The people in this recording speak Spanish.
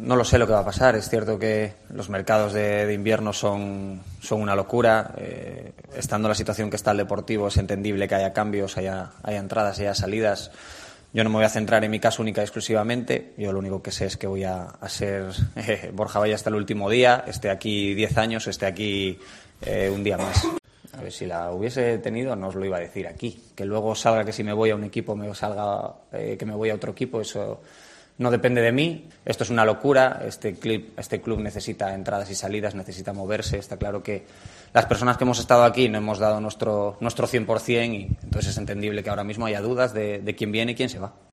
No lo sé lo que va a pasar. Es cierto que los mercados de invierno son una locura. Estando la situación que está el Deportivo, es entendible que haya cambios, haya entradas, haya salidas. Yo no me voy a centrar en mi caso única y exclusivamente. Yo lo único que sé es que voy a ser Borja Valle hasta el último día. Esté aquí 10 años, esté aquí un día más. A ver, si la hubiese tenido, no os lo iba a decir aquí. Que luego salga que si me voy a un equipo, me salga que me voy a otro equipo, eso no depende de mí. Esto es una locura. Este club necesita entradas y salidas, necesita moverse. Está claro que las personas que hemos estado aquí no hemos dado nuestro 100% y entonces es entendible que ahora mismo haya dudas de quién viene y quién se va.